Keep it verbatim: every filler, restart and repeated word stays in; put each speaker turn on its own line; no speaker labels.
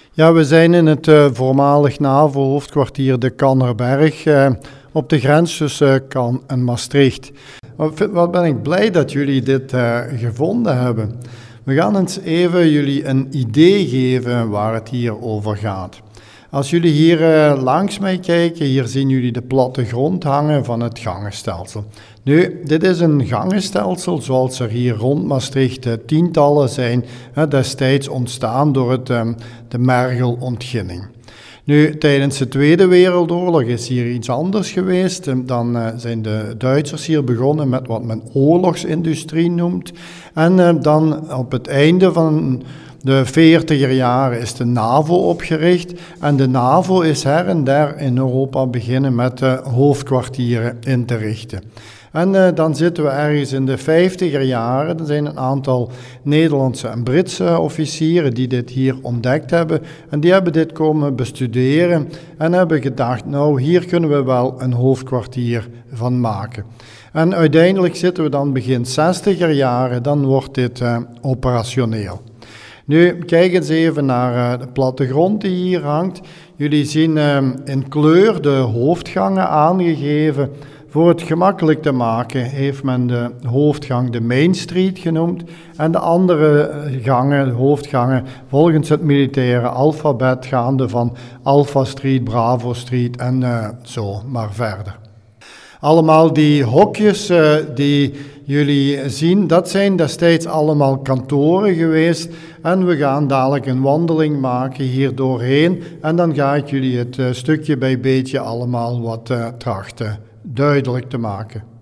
Ja, we zijn in het uh, voormalig NAVO-hoofdkwartier de Kannerberg, uh, op de grens tussen Cannes en Maastricht. Wat, wat ben ik blij dat jullie dit uh, gevonden hebben. We gaan eens even jullie een idee geven waar het hier over gaat. Als jullie hier uh, langs mij kijken, hier zien jullie de plattegrond hangen van het gangenstelsel. Nu, dit is een gangenstelsel zoals er hier rond Maastricht uh, tientallen zijn, uh, destijds ontstaan door het, um, de Mergelontginning. Nu, tijdens de Tweede Wereldoorlog is hier iets anders geweest. Dan uh, zijn de Duitsers hier begonnen met wat men oorlogsindustrie noemt. En uh, dan op het einde van de veertiger jaren is de NAVO opgericht. En de NAVO is her en der in Europa beginnen met uh, hoofdkwartieren in te richten. En uh, dan zitten we ergens in de vijftiger jaren. Er zijn een aantal Nederlandse en Britse officieren die dit hier ontdekt hebben. En die hebben dit komen bestuderen en hebben gedacht, nou hier kunnen we wel een hoofdkwartier van maken. En uiteindelijk zitten we dan begin zestiger jaren, dan wordt dit uh, operationeel. Nu, kijk eens even naar uh, de plattegrond die hier hangt. Jullie zien uh, in kleur de hoofdgangen aangegeven. Voor het gemakkelijk te maken heeft men de hoofdgang de Main Street genoemd en de andere gangen, hoofdgangen, volgens het militaire alfabet gaande van Alpha Street, Bravo Street en uh, zo maar verder. Allemaal die hokjes uh, die jullie zien, dat zijn destijds allemaal kantoren geweest. En we gaan dadelijk een wandeling maken hier doorheen. En dan ga ik jullie het uh, stukje bij beetje allemaal wat uh, trachten duidelijk te maken.